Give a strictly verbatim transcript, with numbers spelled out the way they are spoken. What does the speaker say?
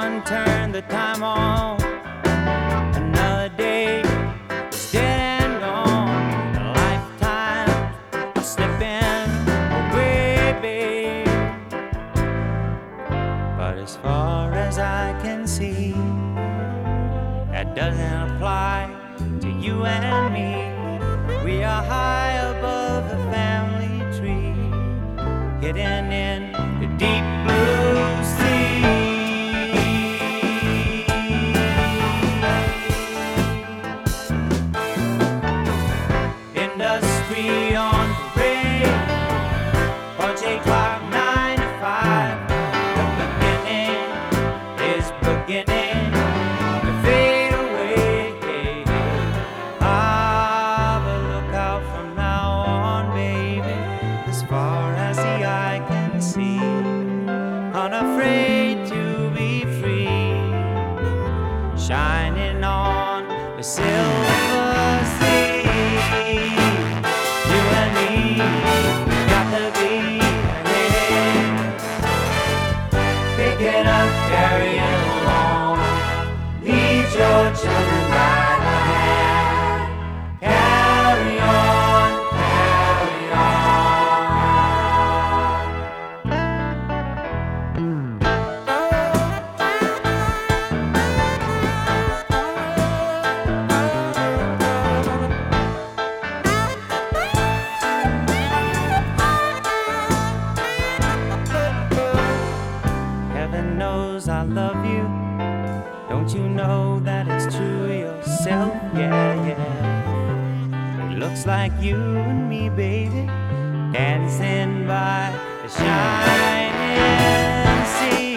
on, turn the time on. Another day is dead and gone. A lifetime is slipping away, babe. But as far as I can see, that doesn't apply to you and me. We are high above the family tree, hidden in the deep blue sea. Industry on parade, punch a clock nine to five. The beginning is beginning to fade away. Ah, but look out from now on, baby, as far as the eye can see. Unafraid to be free, shining on the silver sea. You and me got to be ahead, pick it up, carry it along, lead your children by the hand, carry on, carry Heaven knows I love you. Don't you know that it's true yourself? Yeah, yeah. It looks like you and me, baby, dancing by the shining sea.